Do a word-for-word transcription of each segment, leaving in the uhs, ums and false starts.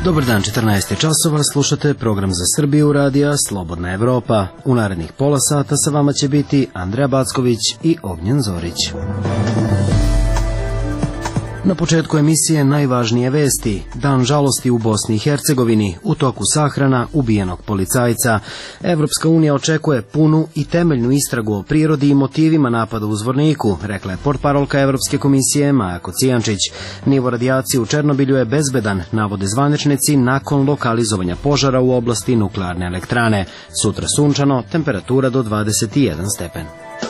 Dobar dan, četrnaest časova, slušate program za Srbiju radija Slobodna Evropa. U narednih pola sata sa vama će biti Andreja Backović i Ognjen Zorić. Na početku emisije najvažnije vesti. Dan žalosti u Bosni i Hercegovini, u toku sahrana ubijenog policajca. Evropska unija očekuje punu i temeljnu istragu o prirodi i motivima napada u Zvorniku, rekla je portparolka Evropske komisije Maja Kocijančić. Nivo radijacije u Černobilju je bezbedan, navode zvaničnici nakon lokalizovanja požara u oblasti nuklearne elektrane. Sutra sunčano, temperatura do dvadeset jedan stepen.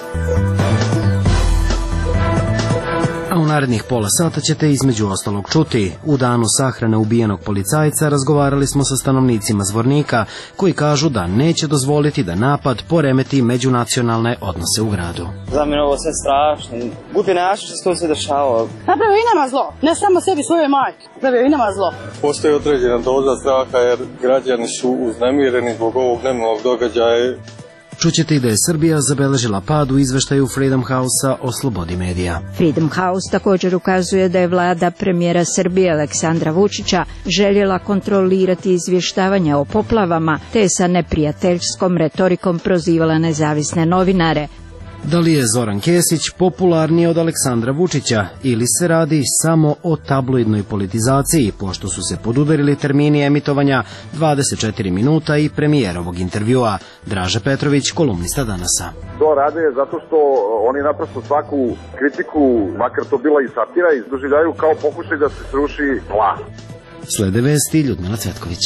A u narednih pola sata ćete između ostalog čuti. U danu sahrane ubijenog policajca razgovarali smo sa stanovnicima Zvornika, koji kažu da neće dozvoliti da napad poremeti međunacionalne odnose u gradu. Za mene ovo sve strašno. Bude nešto što se to sve dešava. Napravio i nama zlo. Ne samo sebi, svojoj majke. Napravio i nama zlo. Postoji određena doza straha jer građani su uznemireni zbog ovog nemilog događaja. Čućete i da je Srbija zabeležila pad u izveštaju Freedom House-a o slobodi medija. Freedom House također ukazuje da je vlada premijera Srbije Aleksandra Vučića željela kontrolirati izvještavanje o poplavama, te je sa neprijateljskom retorikom prozivala nezavisne novinare. Da li je Zoran Kesić popularniji od Aleksandra Vučića ili se radi samo o tabloidnoj politizaciji, pošto su se podudarili termini emitovanja dvadeset četiri minuta i premijerovog intervjua? Draže Petrović, kolumnista Danasa. To rade zato što oni naprosto svaku kritiku, makar to bila i satira, izdoživljaju kao pokušaj da se sruši vlast. Slede vesti Ljudmila Cvetković.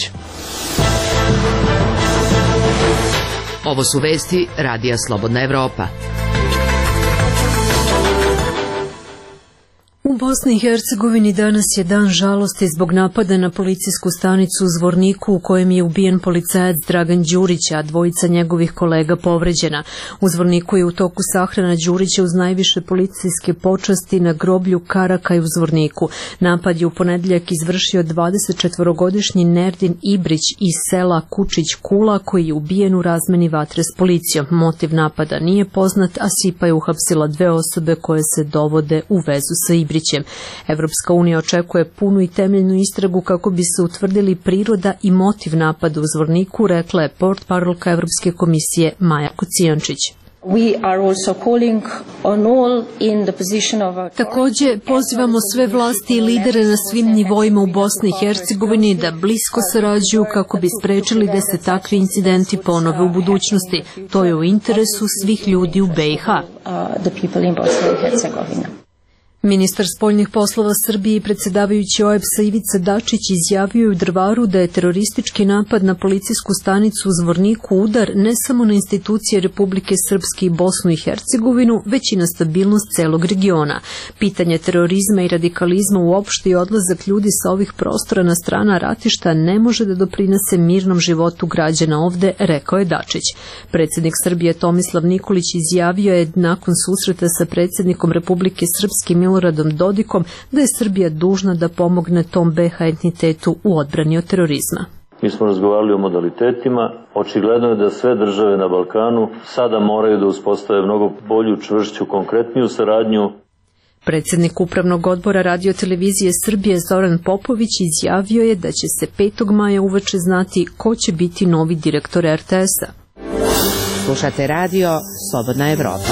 Ovo su vesti radija Slobodna Evropa. U Bosni i Hercegovini danas je dan žalosti zbog napada na policijsku stanicu u Zvorniku u kojem je ubijen policajac Dragan Đurić, a dvojica njegovih kolega povređena. U Zvorniku je u toku sahrana Đurića uz najviše policijske počasti na groblju Karakaj u Zvorniku. Napad je u ponedjeljak izvršio dvadesetčetvorogodišnji Nerdin Ibrić iz sela Kučić Kula, koji je ubijen u razmeni vatre s policijom. Motiv napada nije poznat, a SIPA je uhapsila dve osobe koje se dovode u vezu sa Ibrićem. Evropska unija očekuje punu i temeljnu istragu kako bi se utvrdili priroda i motiv napada u Zvorniku, rekla je portparolka Evropske komisije Maja Kocijančić. Također pozivamo sve vlasti i lidere na svim nivoima u Bosni i Hercegovini da blisko sarađuju kako bi sprečili da se takvi incidenti ponove u budućnosti. To je u interesu svih ljudi u B i H. Ministar spoljnih poslova Srbije i predsjedavajući O E B S-a Ivica Dačić izjavio u Drvaru da je teroristički napad na policijsku stanicu u Zvorniku udar ne samo na institucije Republike Srpske i Bosnu i Hercegovinu, već i na stabilnost celog regiona. Pitanje terorizma i radikalizma uopšte i odlazak ljudi sa ovih prostora na strana ratišta ne može da doprinese mirnom životu građana ovde, rekao je Dačić. Predsjednik Srbije Tomislav Nikolić izjavio je nakon susreta sa predsjednikom Republike Srpske Miloradom Dodikom da je Srbija dužna da pomogne tom B H entitetu u odbrani od terorizma. Mi smo razgovarali o modalitetima. Očigledno je da sve države na Balkanu sada moraju da uspostave mnogo bolju, čvršću, konkretniju saradnju. Predsjednik Upravnog odbora Radio-televizije Srbije Zoran Popović izjavio je da će se petog maja uveče znati ko će biti novi direktor R T S-a. Slušate radio Slobodna Evropa.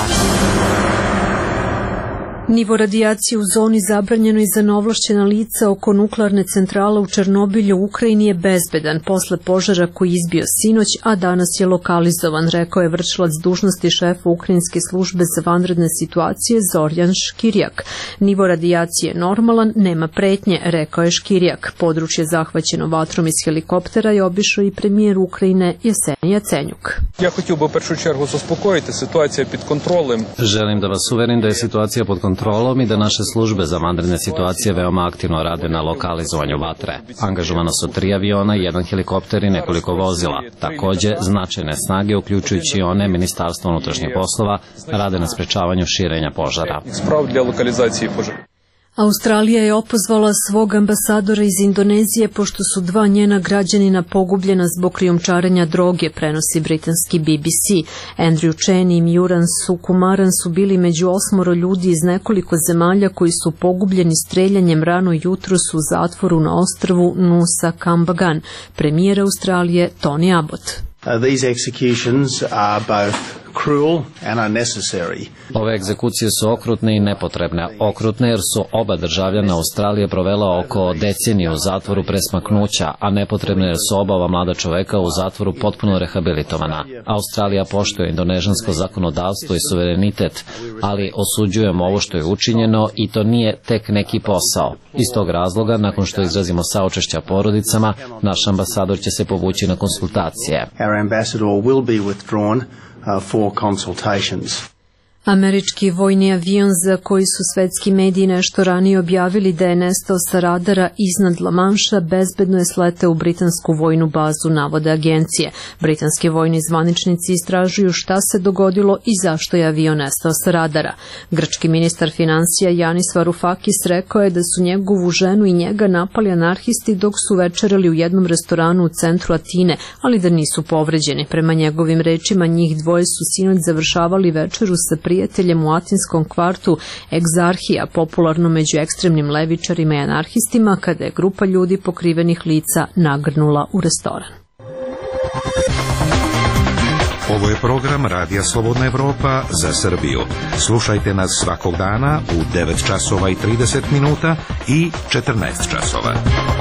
Nivo radijacije u zoni zabranjeno i za neovlašćena lica oko nuklearne centrale u Černobilju u Ukrajini je bezbedan posle požara koji izbio sinoć, a danas je lokalizovan, rekao je vršilac dužnosti šefa Ukrajinske službe za vanredne situacije Zorjan Škirjak. Nivo radijacije je normalan, nema pretnje, rekao je Škirjak. Područje zahvaćeno vatrom iz helikoptera je obišao i premijer Ukrajine Jesenij Jacenjuk. Ja хотів би в першу чергу заспокоїти, ситуація під контролем. Želim da vas uverim da je situacija pod kontrolom i da naše službe za vanredne situacije veoma aktivno rade na lokalizovanju vatre. Angažovano su tri aviona, jedan helikopter i nekoliko vozila. Takođe, značajne snage, uključujući one Ministarstva unutrašnjih poslova, rade na sprečavanju širenja požara. Sprav для локалізації пожежі. Australija je opozvala svog ambasadora iz Indonezije pošto su dva njena građanina pogubljena zbog krijumčarenja droge, prenosi britanski B B C. Andrew Chen i Miuran Sukumaran su bili među osmoro ljudi iz nekoliko zemalja koji su pogubljeni streljanjem rano jutros u zatvoru na ostrvu Nusa Kambangan. Premijer Australije Tony Abbott. Uh, these executions are both cruel and unnecessary. Ove egzekucije su okrutne i nepotrebne. Okrutne jer su oba državljana Australije provela oko deceniju u zatvoru pre smaknuća, a nepotrebne jer su oba ova mlada čoveka u zatvoru potpuno rehabilitovana. Australija poštuje indonežansko zakonodavstvo i suverenitet, ali osuđujemo ovo što je učinjeno i to nije tek neki posao. Iz tog razloga, nakon što izrazimo saučešća porodicama, naš ambasador će se povući na konsultacije. Our ambassador will be withdrawn uh, for consultations. Američki vojni avion za koji su svetski mediji nešto ranije objavili da je nestao sa radara iznad La Manša bezbedno je sleteo u britansku vojnu bazu, navode agencije. Britanski vojni zvaničnici istražuju šta se dogodilo i zašto je avion nestao sa radara. Grčki ministar financija Yanis Varoufakis rekao je da su njegovu ženu i njega napali anarhisti dok su večerali u jednom restoranu u centru Atine, ali da nisu povređeni. Prema njegovim rečima, njih dvoje su sinoć završavali večeru sa prijateljem u atinskom kvartu Egzarhija, popularno među ekstremnim levičarima i anarhistima, kada je grupa ljudi pokrivenih lica nagrnula u restoran. Ovo je program Radija Slobodna Evropa za Srbiju. Slušajte nas svakog dana u devet časova i trideset minuta i četrnaest časova.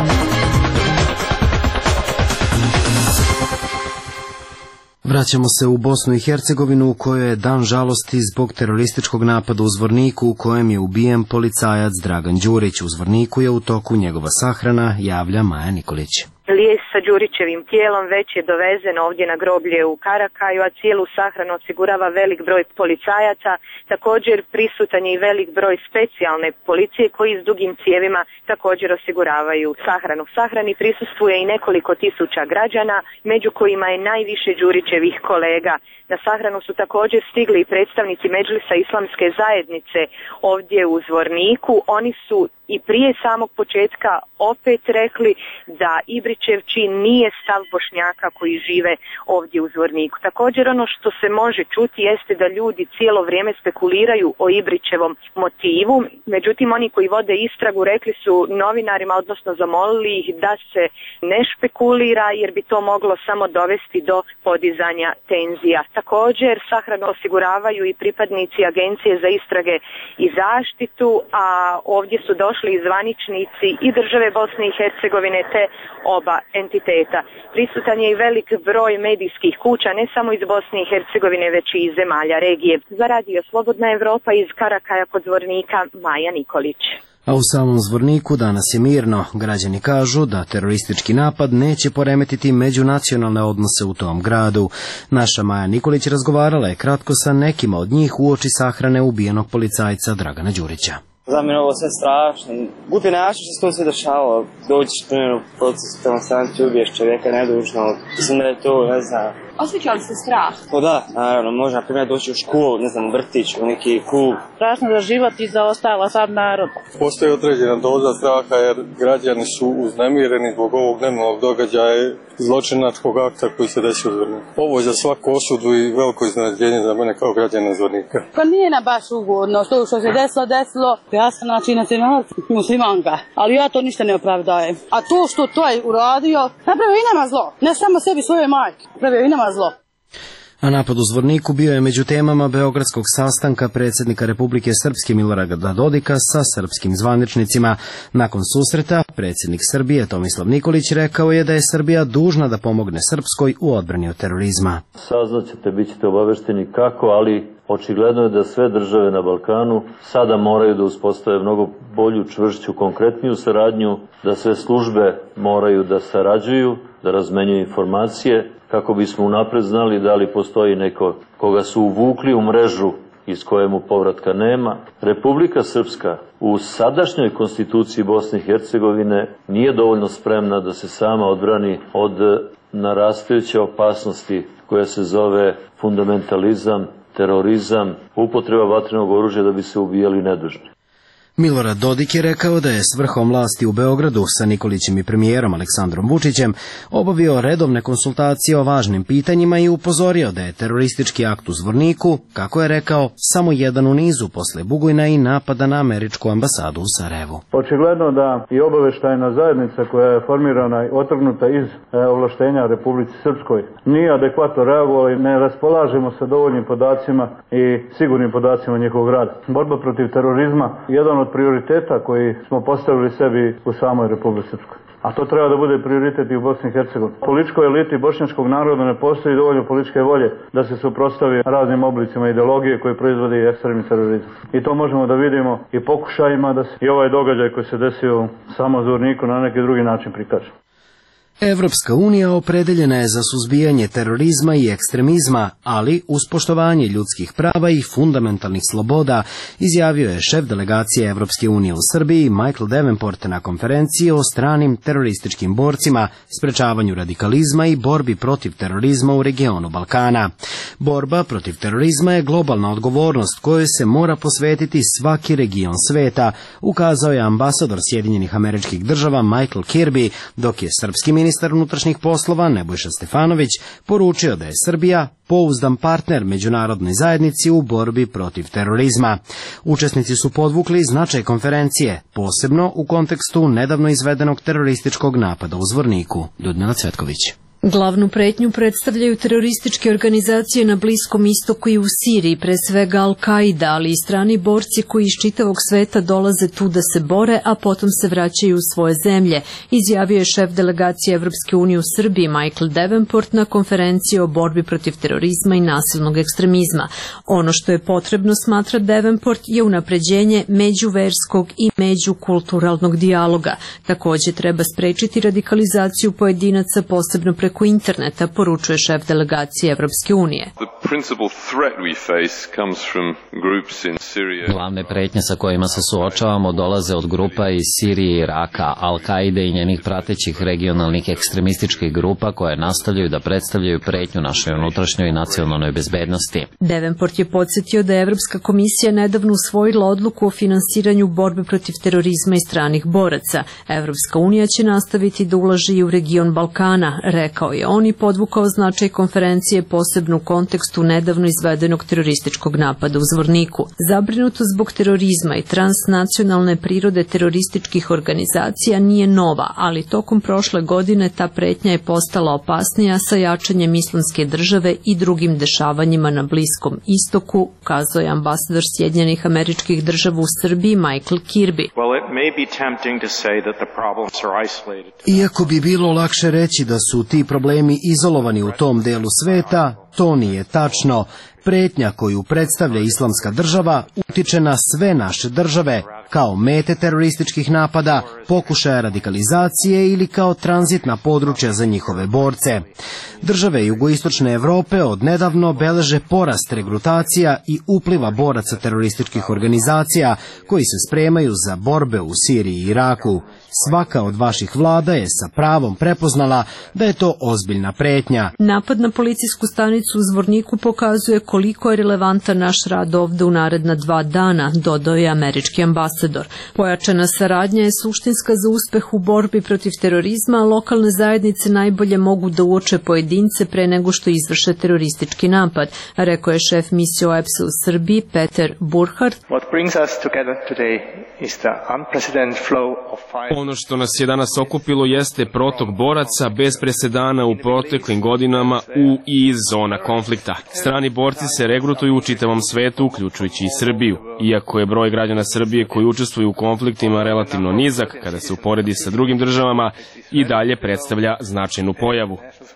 Vraćamo se u Bosnu i Hercegovinu u kojoj je dan žalosti zbog terorističkog napada u Zvorniku u kojem je ubijen policajac Dragan Đurić. U Zvorniku je u toku njegova sahrana, javlja Maja Nikolić. Lijes sa Đurićevim tijelom već je dovezen ovdje na groblje u Karakaju, a cijelu sahranu osigurava velik broj policajaca. Također prisutan je i velik broj specijalne policije koji s dugim cijevima također osiguravaju sahranu. Sahrani prisustvuje i nekoliko tisuća građana, među kojima je najviše Đurićevih kolega. Na sahranu su također stigli i predstavnici Medžlisa Islamske zajednice ovdje u Zvorniku. Oni su i prije samog početka opet rekli da Ibrićev čin nije stav Bošnjaka koji žive ovdje u Zvorniku. Također ono što se može čuti jeste da ljudi cijelo vrijeme spekuliraju o Ibrićevom motivu. Međutim, oni koji vode istragu rekli su novinarima, odnosno zamolili ih da se ne špekulira jer bi to moglo samo dovesti do podizanja tenzija. Također sahranu osiguravaju i pripadnici Agencije za istrage i zaštitu, a ovdje su došli i zvaničnici i države Bosne i Hercegovine te oba entiteta. Prisutan je i velik broj medijskih kuća, ne samo iz Bosne i Hercegovine, već i iz zemalja regije. Za Radio Slobodna Evropa iz Karakaja kod Zvornika, Maja Nikolić. A u samom Zvorniku danas je mirno. Građani kažu da teroristički napad neće poremetiti međunacionalne odnose u tom gradu. Naša Maja Nikolić razgovarala je kratko sa nekima od njih uoči sahrane ubijenog policajca Dragana Đurića. Za mene ovo sve strašno. Glupi način što se to sve dešavalo. Dođeš primjer u proces, tamo sam ti ubiješ čovjeka nedužno. Mislim da je to, ne znam. Osjećali se strah? O da, naravno, može na primjer doći u školu, ne znam, vrtić, u neki klub. Strašno za život i za ostala sad narod. Postoji određena doza straha jer građani su uznemireni zbog ovog nemilog događaja i zločinačkog akta koji se desio u Zvorniku. Ovo je za svaku osudu i veliko iznenađenje za mene kao građana Zvornika. Pa nije na baš ugodno, što što se desilo, desilo. Ja sam znači nacionalac muslimanka, ali ja to ništa ne opravdajem. A to što to je uradio, napravio i nama zlo. Ne samo sebi, svoje majke. Napravio i nama zlo. A napad u Zvorniku bio je među temama beogradskog sastanka predsjednika Republike Srpske Milorada Dodika sa srpskim zvaničnicima. Nakon susreta, predsjednik Srbije Tomislav Nikolić rekao je da je Srbija dužna da pomogne Srpskoj u odbrani od terorizma. Saznaćete, bit ćete obavešteni kako, ali očigledno je da sve države na Balkanu sada moraju da uspostave mnogo bolju, čvršću, konkretniju saradnju, da sve službe moraju da sarađuju, da razmenjuju informacije, kako bismo unapred znali da li postoji neko koga su uvukli u mrežu iz kojemu povratka nema. Republika Srpska u sadašnjoj konstituciji Bosne i Hercegovine nije dovoljno spremna da se sama odbrani od narastajuće opasnosti koja se zove fundamentalizam, terorizam, upotreba vatrenog oružja da bi se ubijali nedužni. Milorad Dodik je rekao da je s vrhom vlasti u Beogradu sa Nikolićem i premijerom Aleksandrom Vučićem obavio redovne konsultacije o važnim pitanjima i upozorio da je teroristički akt u Zvorniku, kako je rekao, samo jedan u nizu posle Bugojna i napada na američku ambasadu u Sarajevu. Očigledno da i obaveštajna zajednica koja je formirana i otrgnuta iz ovlaštenja Republici Srpskoj nije adekvatno reagovala i ne raspolažemo sa dovoljnim podacima i sigurnim podacima njihovog rada. Borba protiv terorizma je jedan od prioriteta koji smo postavili sebi u samoj Republici Srpskoj. A to treba da bude prioritet i u Bosni i Hercegovini. Političkoj eliti bošnjačkog naroda ne postoji dovoljno političke volje da se suprotstavi raznim oblicima ideologije koje proizvodi ekstremni terorizam. I to možemo da vidimo i pokušajima da se i ovaj događaj koji se desio u samom Zvorniku na neki drugi način prikaže. Evropska unija opredeljena je za suzbijanje terorizma i ekstremizma, ali uz poštovanje ljudskih prava i fundamentalnih sloboda, izjavio je šef delegacije Evropske unije u Srbiji Michael Davenport na konferenciji o stranim terorističkim borcima, sprečavanju radikalizma i borbi protiv terorizma u regionu Balkana. Borba protiv terorizma je globalna odgovornost kojoj se mora posvetiti svaki region sveta, ukazao je ambasador Sjedinjenih Američkih Država Michael Kirby, dok je srpski ministar Ministar unutrašnjih poslova Nebojša Stefanović poručio da je Srbija pouzdan partner međunarodnoj zajednici u borbi protiv terorizma. Učesnici su podvukli značaj konferencije, posebno u kontekstu nedavno izvedenog terorističkog napada u Zvorniku. Ljudmila Cvetković. Glavnu pretnju predstavljaju terorističke organizacije na Bliskom istoku i u Siriji, pre svega Al-Qaida, ali i strani borci koji iz čitavog sveta dolaze tu da se bore, a potom se vraćaju u svoje zemlje, izjavio je šef delegacije Evropske unije u Srbiji Michael Davenport na konferenciji o borbi protiv terorizma i nasilnog ekstremizma. Ono što je potrebno, smatra Davenport, je unapređenje međuverskog i međukulturalnog dijaloga. Takođe treba sprečiti radikalizaciju pojedinaca, posebno preko preko interneta, poručuje šef delegacije Evropske unije. Glavne pretnje sa kojima se suočavamo dolaze od grupa iz Sirije i Iraka, Al-Qaide i njenih pratećih regionalnih ekstremističkih grupa koje nastavljaju da predstavljaju pretnju našoj unutrašnjoj i nacionalnoj bezbednosti. Davenport je podsjetio da je Evropska komisija nedavno usvojila odluku o finansiranju borbe protiv terorizma i stranih boraca. Evropska unija će nastaviti da ulaže i u region Balkana, rekao je on i podvukao značaj konferencije posebno u kontekstu nedavno izvedenog terorističkog napada u Zvorniku. Zabrinutost zbog terorizma i transnacionalne prirode terorističkih organizacija nije nova, ali tokom prošle godine ta pretnja je postala opasnija sa jačanjem Islamske države i drugim dešavanjima na Bliskom istoku, ukazao je ambasador Sjedinjenih Američkih Država u Srbiji Michael Kirby. Iako bi bilo lakše reći da su ti problemi izolovani u tom delu sveta, to nije tačno. Pretnja koju predstavlja Islamska država utiče na sve naše države, kao mete terorističkih napada, pokušaja radikalizacije ili kao tranzitna područja za njihove borce. Države jugoistočne Evrope odnedavno beleže porast regrutacija i upliva boraca terorističkih organizacija koji se spremaju za borbe u Siriji i Iraku. Svaka od vaših vlada je sa pravom prepoznala da je to ozbiljna pretnja. Napad na policijsku stanicu u Zvorniku pokazuje koliko je relevantan naš rad ovde u naredna dva dana, dodao je američki ambasador. Pojačana saradnja je suštinska za uspeh u borbi protiv terorizma, a lokalne zajednice najbolje mogu da uoče pojedince pre nego što izvrše teroristički napad, rekao je šef misije O E P S-a u Srbiji Peter Burkhardt. Ono što nas je danas okupilo jeste protok boraca bez presedana u proteklim godinama u i iz zona konflikta. Strani borci se regrutuju u čitavom svetu, uključujući i Srbiju. Iako je broj građana Srbije koji učestvuju u konfliktima relativno nizak, kada se uporedi sa drugim državama, i dalje predstavlja značajnu pojavu.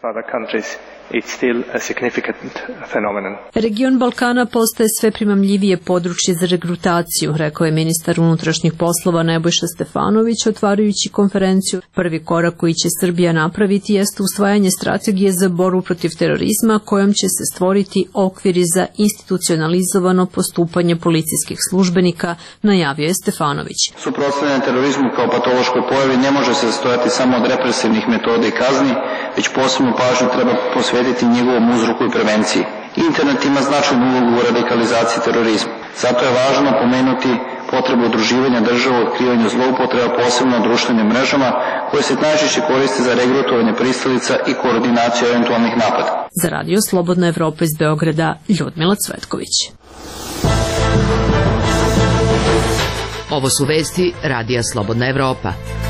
Region Balkana postaje sve primamljivije područje za regrutaciju, rekao je ministar unutrašnjih poslova Nebojša Stefanović, otvarajući konferenciju. Prvi korak koji će Srbija napraviti jeste usvajanje strategije za borbu protiv terorizma, kojom će se stvoriti okviri za institucionalizovano postupanje policijskih službenika, najavio je Stefanović. Suprotstavljanje terorizmu kao patološkoj pojavi ne može se sastojati samo od represivnih metoda i kazni, već posebnu pažnju treba posvetiti njegovom uzroku i prevenciji. Internet ima značajnu ulogu u radikalizaciji terorizma. Zato je važno pomenuti potrebu udruživanja država u otkrivanju zloupotreba, posebno na društvenim mrežama, koje se najčešće koriste za regrutovanje pristalica i koordinaciju eventualnih napada. Za Radio Slobodna Evropa iz Beograda, Ljudmila Cvetković. Ovo su vesti Radija Slobodna Evropa.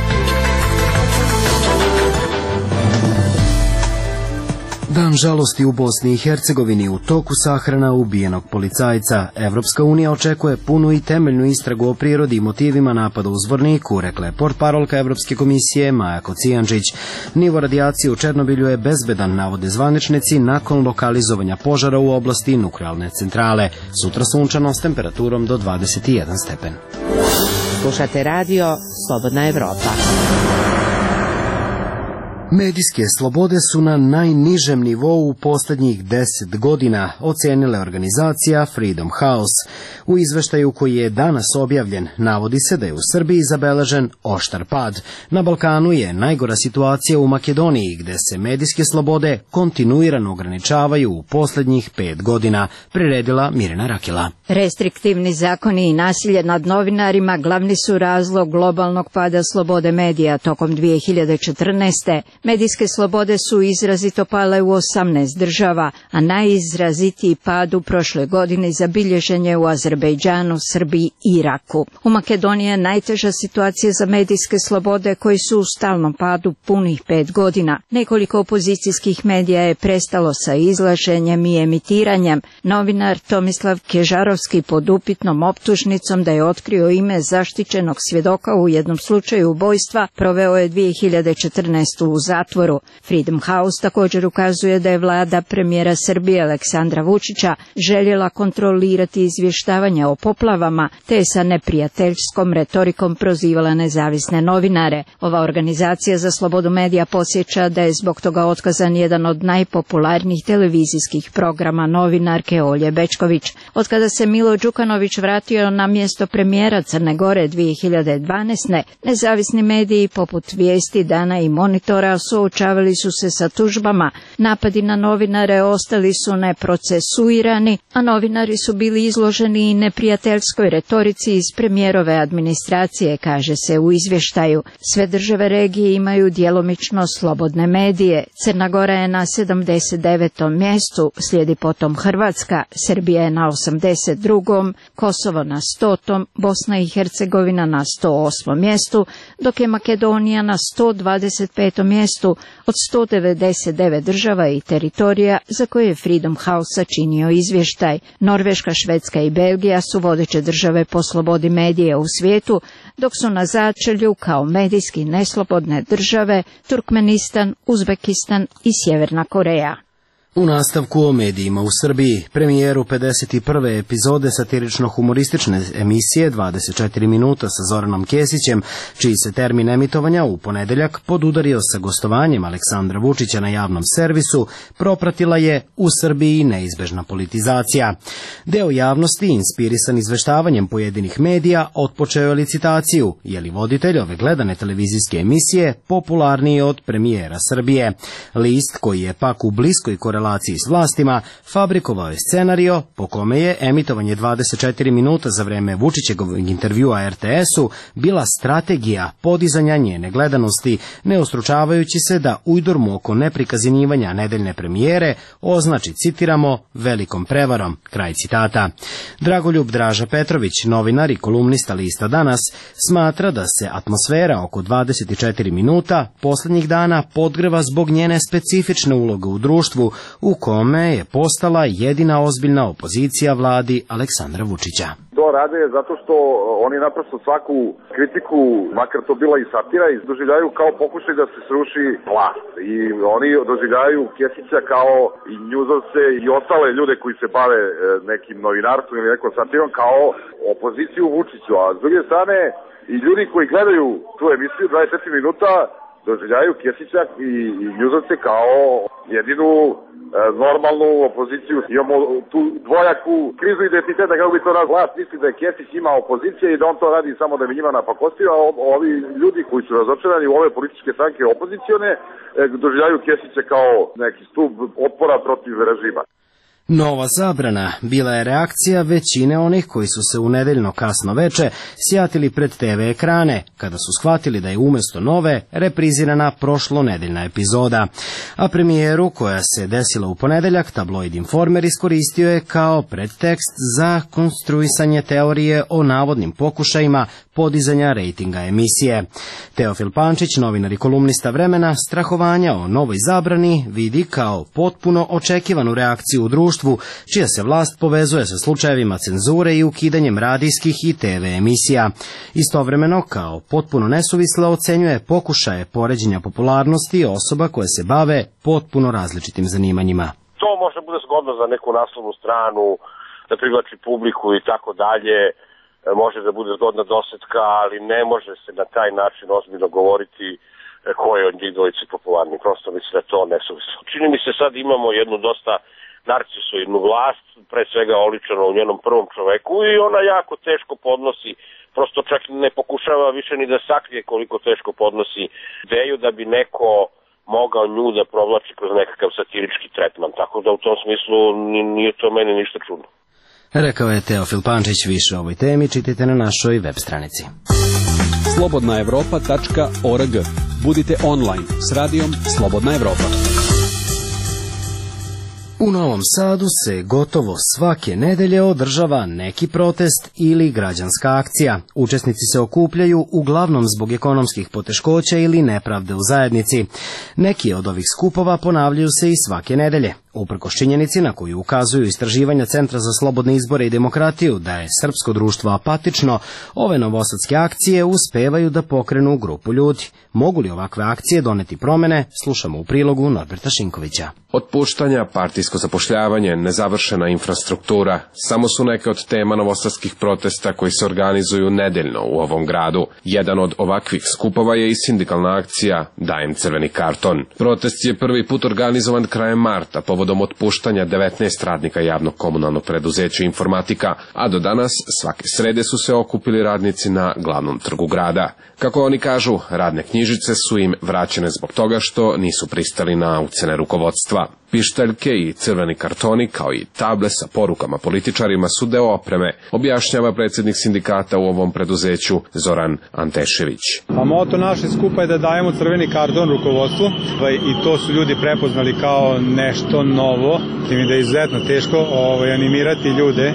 Dan žalosti u Bosni i Hercegovini, u toku sahrana ubijenog policajca. Evropska unija očekuje punu i temeljnu istragu o prirodi i motivima napada u Zvorniku, rekla je portparolka Evropske komisije Maja Kocijančić. Nivo radijacije u Černobilju je bezbedan, navode zvaničnici, nakon lokalizovanja požara u oblasti nuklearne centrale. Sutra sunčano s temperaturom do dvadeset jedan stepen. Slušate radio Slobodna Evropa. Medijske slobode su na najnižem nivou u posljednjih deset godina, ocenila organizacija Freedom House. U izveštaju koji je danas objavljen, navodi se da je u Srbiji zabeležen oštar pad. Na Balkanu je najgora situacija u Makedoniji, gde se medijske slobode kontinuirano ograničavaju u posljednjih pet godina, priredila Mirjana Rakila. Restriktivni zakoni i nasilje nad novinarima glavni su razlog globalnog pada slobode medija tokom dvije hiljade četrnaeste. Medijske slobode su izrazito pale u osamnaest država, a najizrazitiji pad u prošloj godini zabilježen je u Azerbejdžanu, Srbiji i Iraku. U Makedoniji je najteža situacija za medijske slobode koji su u stalnom padu punih pet godina. Nekoliko opozicijskih medija je prestalo sa izlaženjem i emitiranjem. Novinar Tomislav Kežarovski pod upitnom optužnicom da je otkrio ime zaštićenog svjedoka u jednom slučaju ubojstva proveo je dvije hiljade četrnaeste. u zatvoru. Freedom House također ukazuje da je vlada premijera Srbije Aleksandra Vučića željela kontrolirati izvještavanje o poplavama, te je sa neprijateljskom retorikom prozivala nezavisne novinare. Ova organizacija za slobodu medija podsjeća da je zbog toga otkazan jedan od najpopularnijih televizijskih programa novinarke Olje Bečković. Od kada se Milo Đukanović vratio na mjesto premijera Crne Gore dvije hiljade dvanaeste. nezavisni mediji poput Vijesti, Dana i Monitora suočavali su se sa tužbama. Napadi na novinare ostali su neprocesuirani, a novinari su bili izloženi i neprijateljskoj retorici iz premijerove administracije, kaže se u izvještaju. Sve države regije imaju djelomično slobodne medije. Crna Gora je na sedamdeset devetom mjestu, slijedi potom Hrvatska, Srbija je na osamdeset drugom, Kosovo na stotom, Bosna i Hercegovina na sto osmom mjestu, dok je Makedonija na sto dvadeset petom mjestu od sto devedeset devet država i teritorija za koje je Freedom House sačinio izvještaj. Norveška, Švedska i Belgija su vodeće države po slobodi medija u svijetu, dok su na začelju kao medijski neslobodne države Turkmenistan, Uzbekistan i Sjeverna Koreja. U nastavku o medijima u Srbiji, premijeru pedeset prve epizode satirično-humoristične emisije dvadeset četiri minuta sa Zoranom Kesićem, čiji se termin emitovanja u ponedeljak podudario sa gostovanjem Aleksandra Vučića na javnom servisu, propratila je u Srbiji neizbežna politizacija. Deo javnosti, inspirisan izveštavanjem pojedinih medija, otpočeo je licitaciju, je li voditelj ove gledane televizijske emisije popularniji od premijera Srbije. List, koji je pak u bliskoj korelaciji s vlastima, fabrikovao je scenario po kome je emitovanje dvadeset četiri minuta za vreme Vučićevog intervjua er te esu bila strategija podizanja njene gledanosti, ne ostručavajući se da ujdurmu oko neprikazivanja nedeljne premijere označi, citiramo, velikom prevarom, kraj citata. Dragoljub Draža Petrović, novinar i kolumnista lista Danas, smatra da se atmosfera oko dvadeset četiri minuta posljednjih dana podgreva zbog njene specifične uloge u društvu, u kome je postala jedina ozbiljna opozicija vladi Aleksandra Vučića. To rade zato što oni naprosto svaku kritiku, makar to bila i satira, doživljaju kao pokušaj da se sruši vlast. I oni doživljaju Kesića kao i njuzovce i ostale ljude koji se bave nekim novinarstvom ili nekom satirom kao opoziciju Vučiću. A s druge strane, i ljudi koji gledaju tu emisiju dvadeset četiri minuta doživljaju Kesića i, i njuzovce kao jedinu normalnu opoziciju. Imamo tu dvojaku krizu identiteta, kako bi to nas vlast misli da je Kesić ima opozicije i da on to radi samo da bi njima napakostio, a ovi ljudi koji su razočarani u ove političke stranke opozicione doživljaju Kesića kao neki stub otpora protiv režima. Nova zabrana bila je reakcija većine onih koji su se u nedeljno kasno veče sjatili pred te ve ekrane, kada su shvatili da je umjesto nove reprizirana prošlonedeljna epizoda. A premijeru, koja se desila u ponedeljak, tabloid Informer iskoristio je kao predtekst za konstruisanje teorije o navodnim pokušajima podizanja rejtinga emisije. Teofil Pančić, novinar i kolumnista Vremena, strahovanja o novoj zabrani vidi kao potpuno očekivanu reakciju u društvu, čija se vlast povezuje sa slučajevima cenzure i ukidanjem radijskih i te ve emisija. Istovremeno, kao potpuno nesuvisle ocenjuje pokušaje poređenja popularnosti osoba koje se bave potpuno različitim zanimanjima. To može bude zgodno za neku naslovnu stranu, da privlači publiku i tako dalje, može da bude zgodna dosetka, ali ne može se na taj način ozbiljno govoriti ko je od njih dvojice popularni. Prosto mislim da je to nesuvislo. Čini mi se sad imamo jednu dosta narcisoidnu vlast, pre svega oličeno u njenom prvom čoveku, i ona jako teško podnosi, prosto čak ne pokušava više ni da sakrije koliko teško podnosi ideju da bi neko mogao nju da provlači kroz nekakav satirički tretman, tako da u tom smislu nije to meni ništa čudno. Rekao je Teofil Pančić. Više o ovoj temi čitajte na našoj web stranici. slobodna evropa tačka org. Budite online s radijom Slobodna Evropa. U Novom Sadu se gotovo svake nedelje održava neki protest ili građanska akcija. Učesnici se okupljaju uglavnom zbog ekonomskih poteškoća ili nepravde u zajednici. Neki od ovih skupova ponavljaju se i svake nedelje. Uprkos činjenici na koju ukazuju istraživanja Centra za slobodne izbore i demokratiju da je srpsko društvo apatično, ove novosadske akcije uspevaju da pokrenu grupu ljudi. Mogu li ovakve akcije doneti promene? Slušamo u prilogu Norberta Šinkovića. Otpuštanja, partijsko zapošljavanje, nezavršena infrastruktura samo su neke od tema novosadskih protesta koji se organizuju nedeljno u ovom gradu. Jedan od ovakvih skupova je i sindikalna akcija Dajem crveni karton. Protest je prvi put organizovan krajem marta povodom otpuštanja devetnaest radnika javnog komunalnog preduzeća Informatika, a do danas svake srede su se okupili radnici na glavnom trgu grada. Kako oni kažu, radne knjižice su im vraćene zbog toga što nisu pristali na ucene rukovodstva. Pištaljke i crveni kartoni, kao i table sa porukama političarima, su deo opreme, objašnjava predsjednik sindikata u ovom preduzeću Zoran Antešević. A moto naše skupa je da dajemo crveni karton rukovodstvu i to su ljudi prepoznali kao nešto novo. Tim da je izuzetno teško ovaj, animirati ljude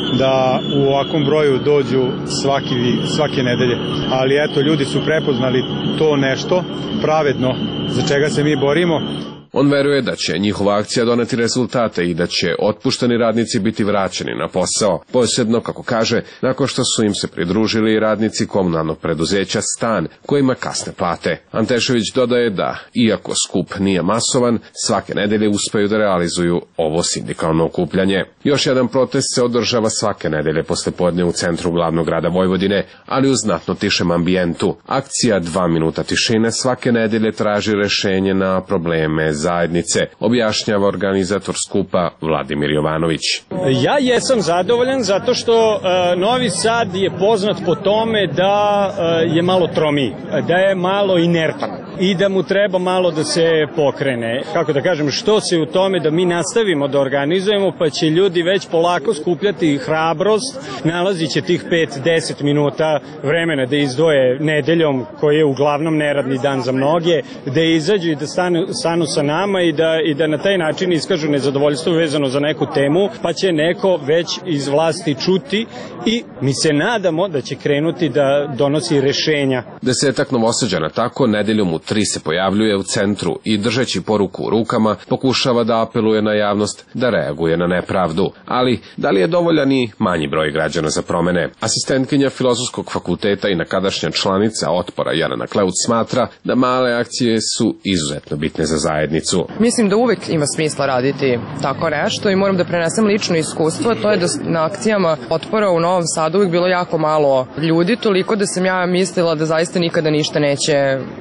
da u ovakvom broju dođu svaki, svake nedelje. Ali eto, ljudi su prepoznali to nešto pravedno za čega se mi borimo. On veruje da će njihova akcija doneti rezultate i da će otpušteni radnici biti vraćeni na posao, posebno, kako kaže, nakon što su im se pridružili radnici komunalnog preduzeća Stan, kojima kasne plate. Antešević dodaje da, iako skup nije masovan, svake nedelje uspeju da realizuju ovo sindikalno okupljanje. Još jedan protest se održava svake nedelje poslepodne u centru glavnog grada Vojvodine, ali u znatno tišem ambijentu. Akcija dva minuta tišine svake nedelje traži rešenje na probleme zajednice, objašnjava organizator skupa Vladimir Jovanović. Ja jesam zadovoljan zato što uh, Novi Sad je poznat po tome da uh, je malo tromiji, da je malo inertan i da mu treba malo da se pokrene. Kako da kažem, što se u tome da mi nastavimo da organizujemo, pa će ljudi već polako skupljati hrabrost, nalazit će tih pet do deset minuta vremena da izdvoje nedeljom, koji je uglavnom neradni dan za mnoge, da izađu i da stanu, stanu sa nama i da, i da na taj način iskažu nezadovoljstvo vezano za neku temu, pa će neko već iz vlasti čuti i mi se nadamo da će krenuti da donosi rešenja. Desetak Novosađana tako nedeljom u tri se pojavljuje u centru i držeći poruku u rukama pokušava da apeluje na javnost da reaguje na nepravdu. Ali da li je dovoljan i manji broj građana za promene? Asistentkinja Filozofskog fakulteta i nekadašnja članica Otpora Jelena Kleuc smatra da male akcije su izuzetno bitne za zajednicu. Mislim da uvek ima smisla raditi tako nešto i moram da prenesem lično iskustvo, to je da na akcijama Otpora u Novom Sadu uvek bilo jako malo ljudi, toliko da sam ja mislila da zaista nikada ništa neće uspeti.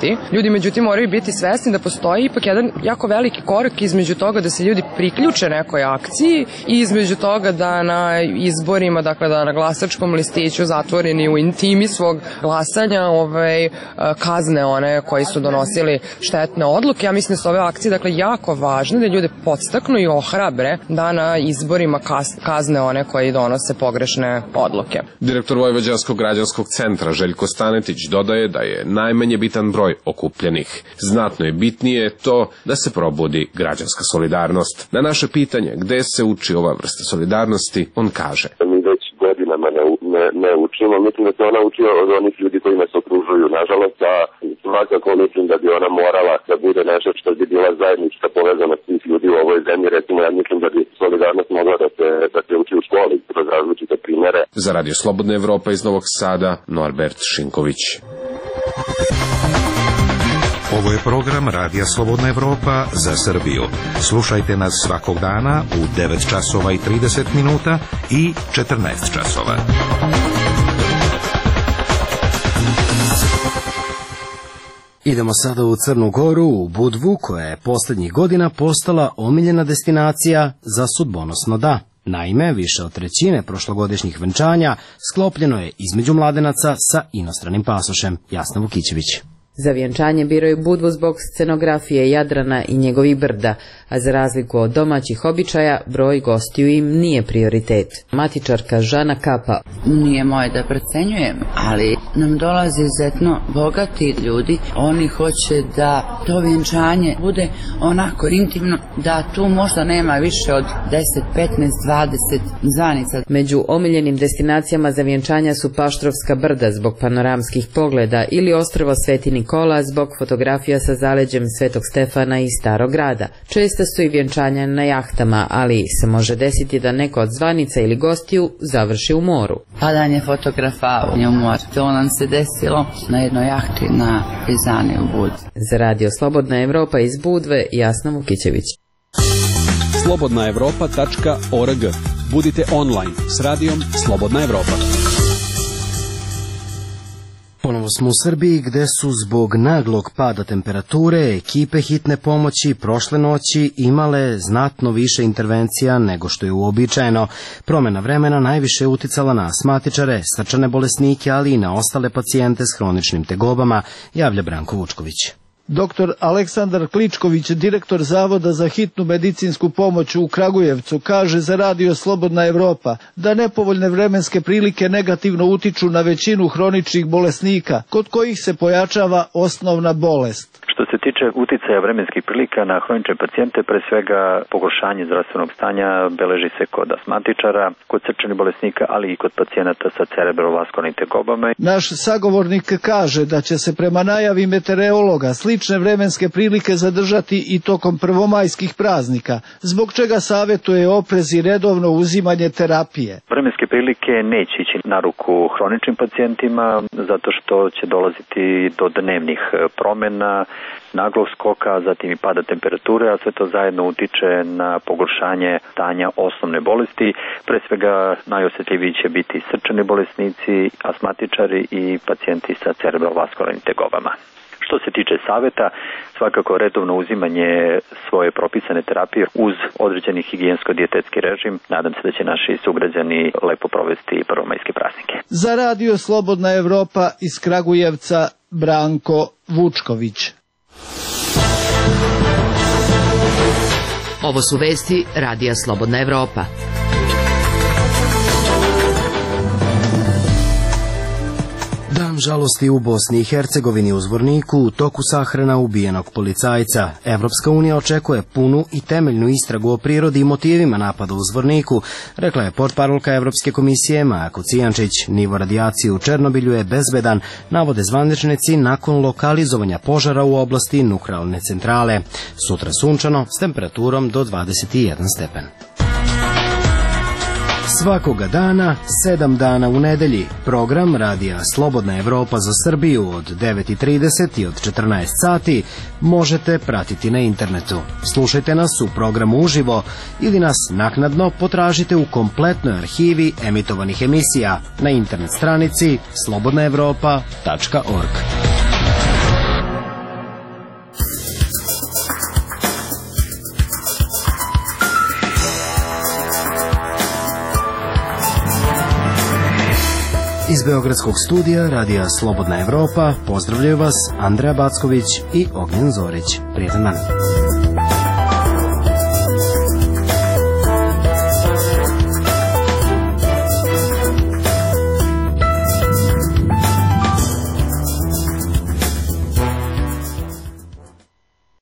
desiti. Ljudi međutim moraju biti svesni da postoji ipak jedan jako veliki korak između toga da se ljudi priključe nekoj akciji i između toga da na izborima, dakle da na glasačkom listiću zatvoreni u intimi svog glasanja ovaj, kazne one koji su donosili štetne odluke. Ja mislim da su ove akcije dakle jako važne, da ljude podstaknu i ohrabre da na izborima kazne one koji donose pogrešne odluke. Direktor Vojvođanskog građanskog centra Željko Stanetić dodaje da je najmanje bitan broj okupljenih. Znatno je bitnije to da se probudi građanska solidarnost. Na naše pitanje gde se uči ova vrsta solidarnosti, on kaže: Mi već godinama ne, ne, ne učimo, mislim da se ona uči od onih ljudi koji nas okružuju. Nažalost, a svakako mislim da bi ona morala da bude nešto što bi bila zajednička povezanost svih ljudi u ovoj zemlji. Recimo, ja mislim da bi solidarnost mogla da se, da se uči u školi kroz različite primere. Za Radio Slobodna Evropa iz Novog Sada, Norbert Šinković. Ovo je program Radija Slobodna Evropa za Srbiju. Slušajte nas svakog dana u devet časova i trideset minuta i četrnaest časova. Idemo sada u Crnu Goru, u Budvu, koja je posljednjih godina postala omiljena destinacija za sudbonosno da. Naime, više od trećine prošlogodišnjih venčanja sklopljeno je između mladenaca sa inostranim pasošem. Jasna Vukićević. Za vjenčanje biraju Budvu zbog scenografije Jadrana i njegovih brda, a za razliku od domaćih običaja, broj gostiju im nije prioritet. Matičarka Žana Kapa: Nije moje da procenjujem, ali nam dolaze izuzetno bogati ljudi. Oni hoće da to vjenčanje bude onako intimno, da tu možda nema više od deset, petnaest, dvadeset zvanica. Među omiljenim destinacijama za vjenčanja su Paštrovska brda zbog panoramskih pogleda ili ostrvo Sveti Nikola zbog fotografija sa zaleđem Svetog Stefana i Starog grada. Česta su i vjenčanja na jahtama, ali se može desiti da neko od zvanica ili gostiju završi u moru. Padanje fotografa u moru. To nam se desilo na jednoj jahti na Prizani u Budvi. Za Radio Slobodna Evropa iz Budve, Jasna Vukićević. slobodna evropa tačka org. Budite online s radijom Slobodna Evropa. Ponovo smo u Srbiji, gde su zbog naglog pada temperature ekipe hitne pomoći prošle noći imale znatno više intervencija nego što je uobičajeno. Promena vremena najviše je uticala na astmatičare, srčane bolesnike, ali i na ostale pacijente s hroničnim tegobama, javlja Branko Vučković. Doktor Aleksandar Kličković, direktor Zavoda za hitnu medicinsku pomoć u Kragujevcu, kaže za Radio Slobodna Evropa da nepovoljne vremenske prilike negativno utiču na većinu hroničnih bolesnika, kod kojih se pojačava osnovna bolest. Što se tiče uticaja vremenskih prilika na hronične pacijente, pre svega pogoršanje zdravstvenog stanja beleži se kod astmatičara, kod srčanih bolesnika, ali i kod pacijenata sa cerebrovaskularnim tegobama. Naš sagovornik kaže da će se prema najavi meteorologa slične vremenske prilike zadržati i tokom prvomajskih praznika, zbog čega savjetuje oprez i redovno uzimanje terapije. Vremenske prilike neće ići na ruku hroničnim pacijentima, zato što će dolaziti do dnevnih promjena, naglog skoka, zatim i pada temperature, a sve to zajedno utiče na pogoršanje stanja osnovne bolesti. Pre svega najosjetljiviji će biti srčani bolesnici, astmatičari i pacijenti sa cerebrovaskularnim tegobama. Što se tiče savjeta, svakako redovno uzimanje svoje propisane terapije uz određeni higijensko-dijetetski režim. Nadam se da će naši sugrađani lepo provesti prvomajske praznike. Za Radio Slobodna Evropa iz Kragujevca, Branko Vučković. Ovo su vesti Radija Slobodna Evropa. Dan žalosti u Bosni i Hercegovini. U Zvorniku u toku sahrana ubijenog policajca. Evropska unija očekuje punu i temeljnu istragu o prirodi i motivima napada u Zvorniku, rekla je portparolka Evropske komisije Maja Kocijančić. Nivo radijacije u Černobilju je bezbedan, navode zvaničnici nakon lokalizovanja požara u oblasti nuklearne centrale. Sutra sunčano s temperaturom do dvadeset jedan stepen. Svakoga dana, sedam dana u nedelji, program Radija Slobodna Evropa za Srbiju od devet i trideset i od četrnaest sati možete pratiti na internetu. Slušajte nas u programu uživo ili nas naknadno potražite u kompletnoj arhivi emitovanih emisija na internet stranici slobodna evropa tačka org. Iz Beogradskog studija Radija Slobodna Evropa pozdravljaju vas Andreja Backović i Ognjen Zorić. Prijetan dan.